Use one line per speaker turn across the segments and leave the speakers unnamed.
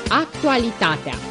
Actualitatea.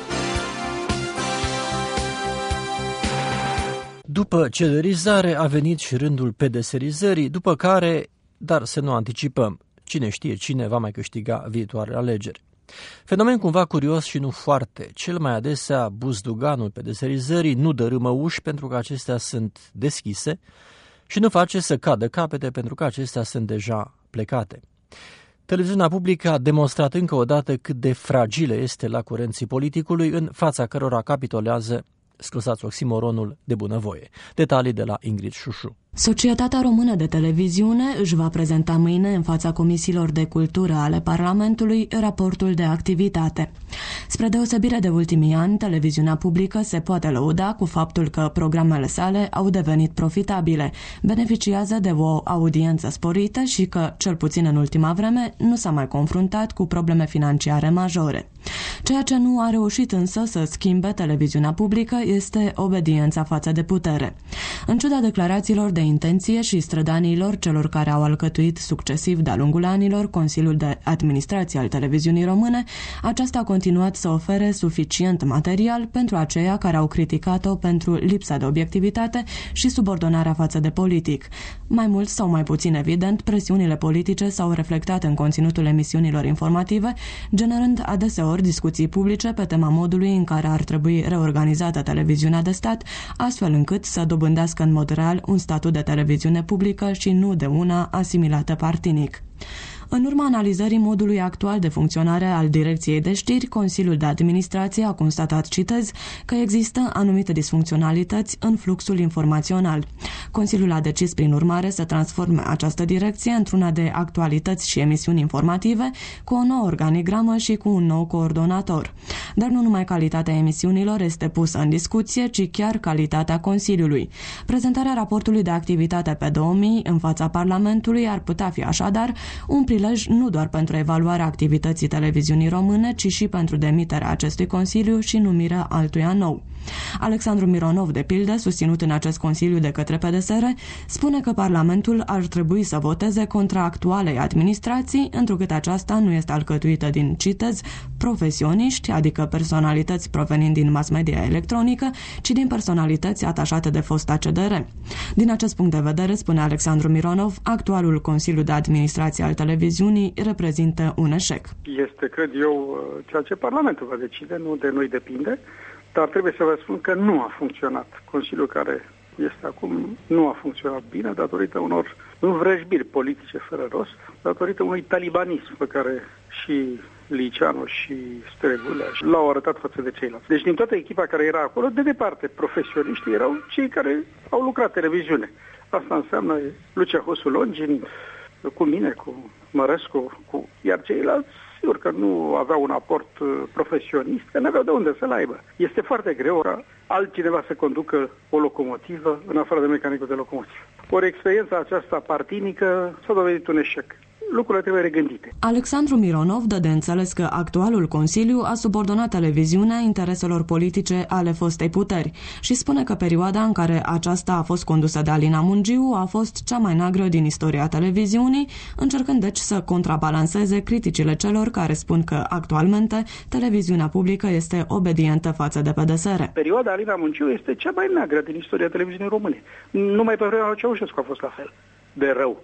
După celerizare a venit și rândul pedeserizării, după care, dar să nu anticipăm, cine știe cine va mai câștiga viitoarele alegeri. Fenomen cumva curios și nu foarte. Cel mai adesea buzduganul pedeserizării nu dărâmă uși pentru că acestea sunt deschise și nu face să cadă capete pentru că acestea sunt deja plecate. Televiziunea publică a demonstrat încă o dată cât de fragilă este la curenții politicului în fața cărora capitolează, scuzați oximoronul, de bunăvoie. Detalii de la Ingrid Șușu.
Societatea Română de Televiziune își va prezenta mâine în fața comisiilor de cultură ale Parlamentului raportul de activitate. Spre deosebire de ultimii ani, televiziunea publică se poate lăuda cu faptul că programele sale au devenit profitabile, beneficiază de o audiență sporită și că, cel puțin în ultima vreme, nu s-a mai confruntat cu probleme financiare majore. Ceea ce nu a reușit însă să schimbe televiziunea publică este obediența față de putere. În ciuda declarațiilor de intenție și strădaniilor celor care au alcătuit succesiv de-a lungul anilor Consiliul de Administrație al Televiziunii Române, aceasta a continuat să ofere suficient material pentru aceia care au criticat-o pentru lipsa de obiectivitate și subordonarea față de politic. Mai mult sau mai puțin evident, presiunile politice s-au reflectat în conținutul emisiunilor informative, generând adeseori discuții publice pe tema modului în care ar trebui reorganizată televiziunea de stat, astfel încât să dobândească în mod real un statut de televiziune publică și nu de una asimilată partinic. În urma analizării modului actual de funcționare al Direcției de Știri, Consiliul de Administrație a constatat, citez, că există anumite disfuncționalități în fluxul informațional. Consiliul a decis, prin urmare, să transforme această direcție într-una de actualități și emisiuni informative, cu o nouă organigramă și cu un nou coordonator. Dar nu numai calitatea emisiunilor este pusă în discuție, ci chiar calitatea Consiliului. Prezentarea raportului de activitate pe 2000 în fața Parlamentului ar putea fi așadar un prilej nu doar pentru evaluarea activității televiziunii române, ci și pentru demiterea acestui Consiliu și numirea altuia nou. Alexandru Mironov, de pildă, susținut în acest Consiliu de către PDSR, spune că Parlamentul ar trebui să voteze contra actualei administrații, întrucât aceasta nu este alcătuită din, citez, profesioniști, adică personalități provenind din mass media electronică, ci din personalități atașate de fosta CDR. Din acest punct de vedere, spune Alexandru Mironov, actualul Consiliu de Administrație al televiziunii reprezintă un eșec.
Este, cred eu, ceea ce Parlamentul va decide, nu de noi depinde, dar trebuie să vă spun că nu a funcționat. Consiliul care este acum nu a funcționat bine datorită unor învrăjbiri politice fără rost, datorită unui talibanism pe care și Liceanu și Stregulea l-au arătat față de ceilalți. Deci din toată echipa care era acolo, de departe, profesioniștii erau cei care au lucrat televiziune. Asta înseamnă Lucia Hosu Longin, cu mine, cu Mărescu, iar ceilalți, sigur că nu aveau un aport profesionist, că nu aveau de unde să-l aibă. Este foarte greu ca altcineva să conducă o locomotivă în afară de mecanicul de locomotivă. Ori experiența aceasta partinică s-a dovedit un eșec. Lucrurile trebuie regândite.
Alexandru Mironov dă de înțeles că actualul Consiliu a subordonat televiziunea intereselor politice ale fostei puteri și spune că perioada în care aceasta a fost condusă de Alina Mungiu a fost cea mai neagră din istoria televiziunii, încercând deci să contrabalanceze criticile celor care spun că actualmente televiziunea publică este obedientă față de PDSR.
Perioada Alina Mungiu este cea mai neagră din istoria televiziunii române. Numai pe vremea lui Ceaușescu a fost la fel de rău.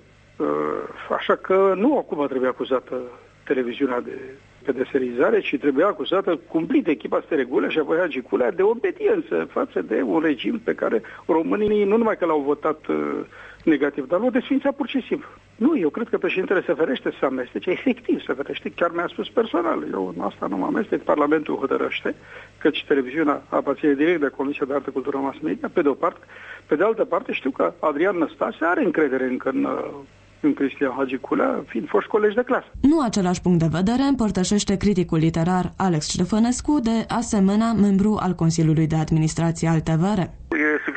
Așa că nu acum trebuie acuzată televiziunea de pedeserizare, ci trebuie acuzată cumplit echipa Steregulea și apoi Hagi Culea de obediență față de un regim pe care românii nu numai că l-au votat negativ, dar l-au desfințat pur și simplu. Nu, eu cred că președintele se ferește să amestece, efectiv se ferește, chiar mi-a spus personal. Eu în asta nu mă amestec, Parlamentul hotărăște, căci televiziunea aparține direct de Comisia de Artă, Cultură, Mass Media, pe de o parte. Pe de altă parte, știu că Adrian Năstase are încredere încă în Cristian Hagi Culea, fiind foști colegi de clasă.
Nu același punct de vedere împărtășește criticul literar Alex Ștefănescu, de asemenea membru al Consiliului de Administrație al TVR.
E suficient să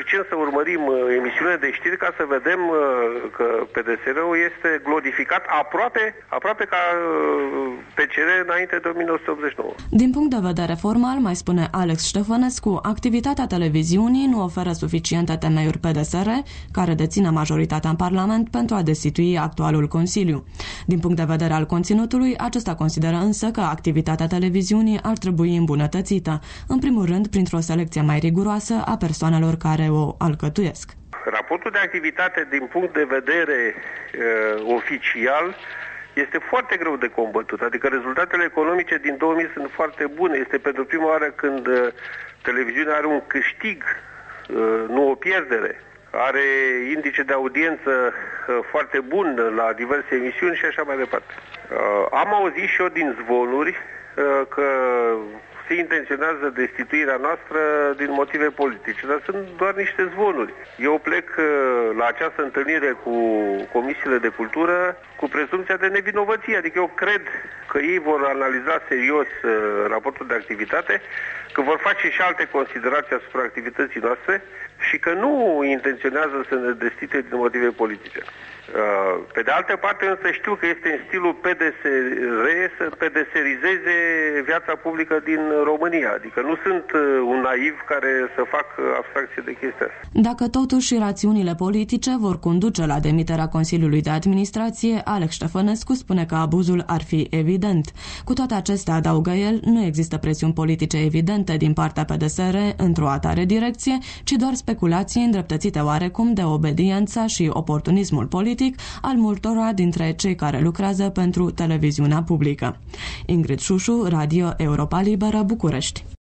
urmărim emisiunile de știri ca să vedem că PDSR-ul este glorificat aproape ca PCR înainte de 1989.
Din punct de vedere formal, mai spune Alex Ștefănescu, activitatea televiziunii nu oferă suficiente temeiuri PDSR, care deține majoritatea în Parlament, pentru a destitui actualul Consiliu. Din punct de vedere al conținutului, acesta consideră însă că activitatea televiziunii ar trebui îmbunătățită, în primul rând printr-o selecție mai riguroasă a persoanelor care o alcătuiesc.
Raportul de activitate din punct de vedere oficial este foarte greu de combătut, adică rezultatele economice din 2000 sunt foarte bune. Este pentru prima oară când televiziunea are un câștig, nu o pierdere. Are indice de audiență foarte bun la diverse emisiuni și așa mai departe. Am auzit și eu din zvonuri că se intenționează destituirea noastră din motive politice, dar sunt doar niște zvonuri. Eu plec la această întâlnire cu comisiile de cultură cu prezumția de nevinovăție, adică eu cred că ei vor analiza serios raportul de activitate, că vor face și alte considerații asupra activității noastre și că nu intenționează să ne destituie din motive politice. Pe de altă parte însă știu că este în stilul PDSR să PDSrizeze viața publică din România, adică nu sunt un naiv care să fac abstracție de chestia asta.
Dacă totuși rațiunile politice vor conduce la demiterea Consiliului de Administrație, Alex Ștefănescu spune că abuzul ar fi evident. Cu toate acestea, adaugă el, nu există presiuni politice evidente din partea PDSR într-o atare direcție, ci doar speculații îndreptățite oarecum de obediența și oportunismul politic al multora dintre cei care lucrează pentru televiziunea publică. Ingrid Șușu, Radio Europa Liberă, București.